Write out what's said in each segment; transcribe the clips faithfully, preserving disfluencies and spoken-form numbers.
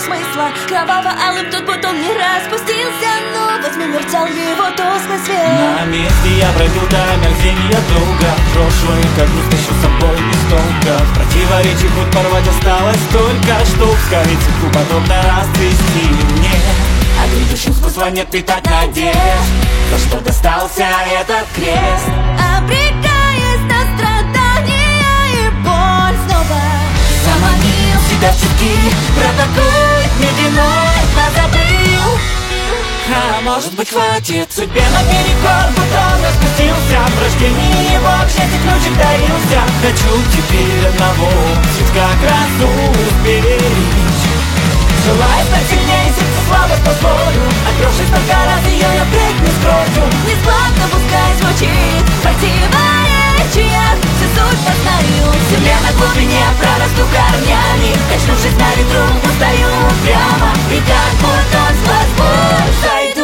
смысла. Кроваво-алым тот бутон не распустился, но возмутил его тусклый свет. На месте я пройду до мерзения долго. Прошлое, как грустно, еще с собой без толка. В противоречии путь порвать осталось только, чтоб скорее цветку подобно расцвести мне. А грядущим смысла нет питать надежд. За что достался этот крест? Обрекаясь на страдания и боль снова, заманил себя в тюрьги, протокует медленной, позабыл. А может быть хватит судьбе наперекор, будто он распустился. В рождении его к счастью ключик дарился. Хочу теперь одного, цветка красу сберечь. Желаю стать сильнее, сердце слабость позволю. Отбросив только раз ее, я впредь не скрою. Нескладно пускай звучит противоречие, всю суть познаю. В земле на глубине прорасту корнями. Качнувшись на ветру, устаю прямо. И как бутон сквозь боль сойду.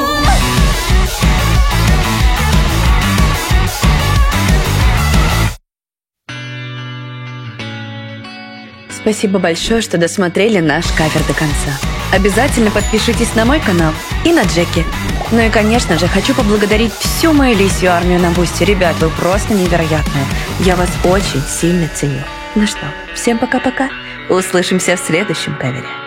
Спасибо большое, что досмотрели наш кавер до конца. Обязательно подпишитесь на мой канал и на Джеки. Ну и, конечно же, хочу поблагодарить всю мою лисью армию на бусте. Ребят, вы просто невероятные. Я вас очень сильно ценю. Ну что, всем пока-пока. Услышимся в следующем кавере.